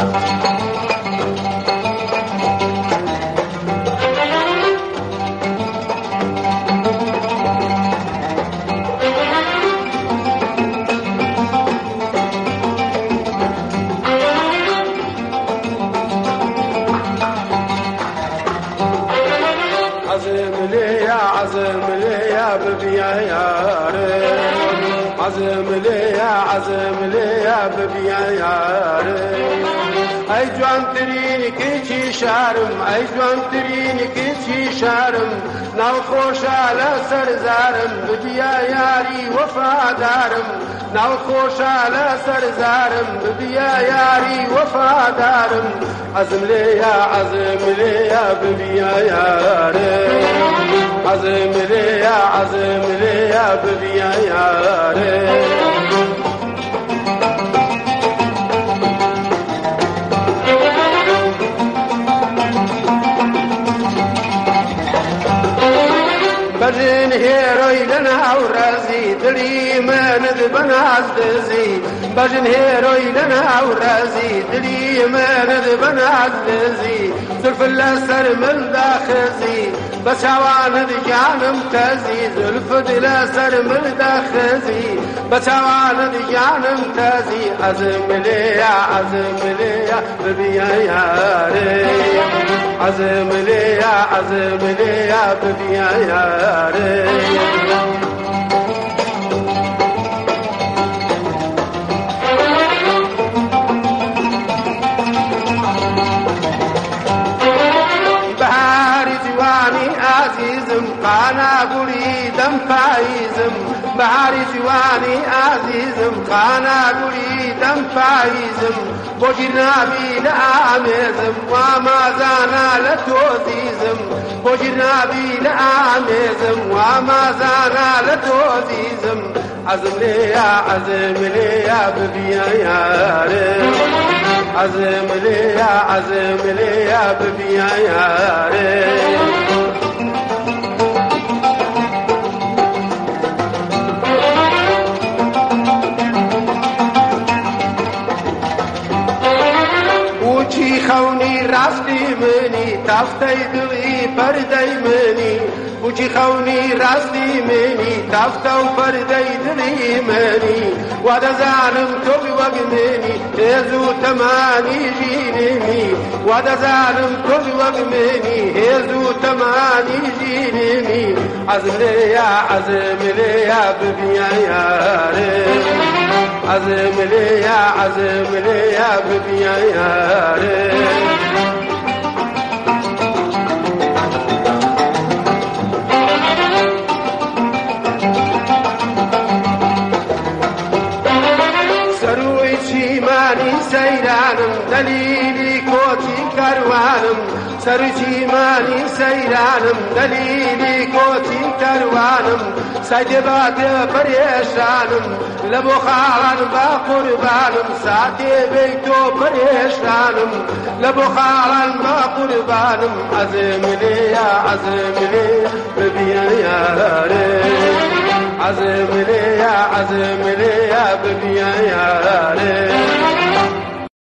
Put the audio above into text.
عزم لي يا ببيا ياري عزم لي يا ببيا ياري اي جوان تريني كيشي شارم اي جوان تريني كيشي شارم ناو خوش على سرزارم ببيا ياري وفادارم ناو خوش على سرزارم ببيا ياري وفادارم عزم لي يا ببيا ياري عزم لي يا ببيا ياري بجن هيروي لنا ورازي دلي ما ندبن عزدزي بجن هيروي لنا ورازي دلي ما ندبن عزدزي زلف الأسر من داخزي بس عوان دجان امتازي زلف الأسر من داخزي بس عوان دجان امتازي عزم لي يا ببيا ياري عزم لي يا ببيا ياري عزيزم قانا بريدم فايزم بحر جواني عزيزم قانا بريدم فايزم بوجرنا بيلا عميزم وما زانا لتوزيزم بوجرنا بيلا عميزم وما زانا لتوزيزم عزم لي يا ببيا ياري عزم لي يا ببيا ياري وچی خونی راستی منی تافتی دلی پردی منی وچی خونی راستی منی تافتو پردی دلی منی واد زانم تو وگ منی هزو تمانی جینمی واد زانم تو وگ منی هزو تمانی جینمی عزم لي يا ببيا ياري عزم لي يا ببيا ياري سروي شيماني سيرانم دليلي كوتي كروانم سروي شيماني سيرانم دليلي كوتي كروانم سجبات بريشانم لبخارن باقربانم ساتي بيتو بريشانم لبخارن باقربانم عزم لي ببيا ياري عزم لي يا ببيا ياري